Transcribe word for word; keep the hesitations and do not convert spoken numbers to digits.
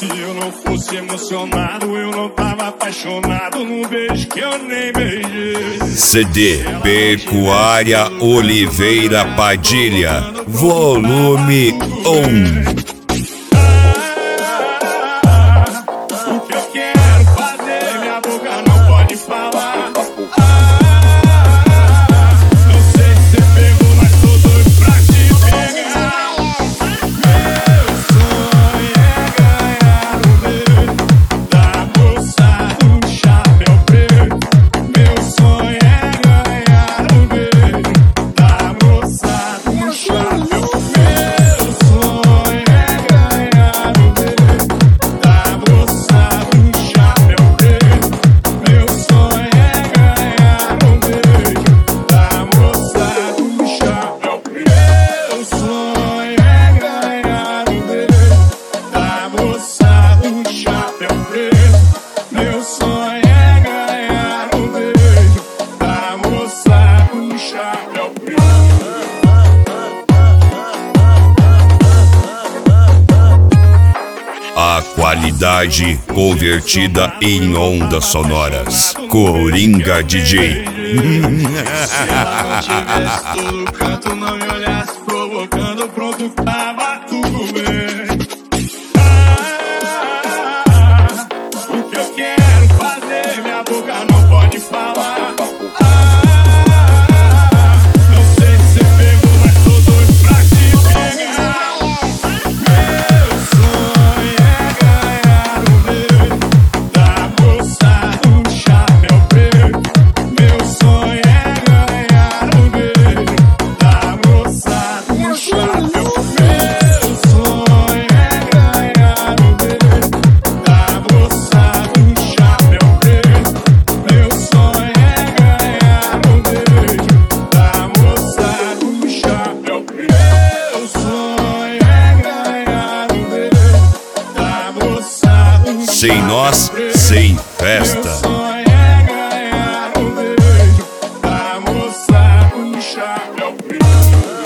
Se eu não fosse emocionado, eu não tava apaixonado num beijo que eu nem beijei. C D Pecuária Oliveira Padilha, volume um. O que eu quero fazer, minha boca não pode falar. Não sei se você pegou, mas tô doido pra te pegar. Meu sonho é ganhar o beijo da moça do chapéu preto. Meu sonho é ganhar o beijo da moça do chapéu preto. Meu sonho é ganhar o beijo da moça do chapéu preto. Meu sonho é ganhar o beijo da moça do chapéu preto. Meu sonho é ganhar o beijo da moça do chapéu preto. Meu sonho é ganhar o beijo da moça do chapéu preto. A qualidade convertida em ondas sonoras. Coringa D J. Se ela não tivesse todo canto, não me olhasse provocando, pronto, tava tudo bem. Ah, o que eu quero fazer, minha boca não pode falar. Ah, não sei se você pegou, mas tô doido pra te pegar. Meu sonho é ganhar o beijo da moça do chapéu preto. Meu sonho é ganhar o beijo da moça do chapéu preto. Meu sonho é ganhar o beijo da moça do chapéu preto. Meu sonho é ganhar o beijo da moça do chapéu preto. Meu sonho é ganhar o beijo da moça do Sem nós, sem festa. Meu sonho é ganhar o beijo da moça do chapéu preto.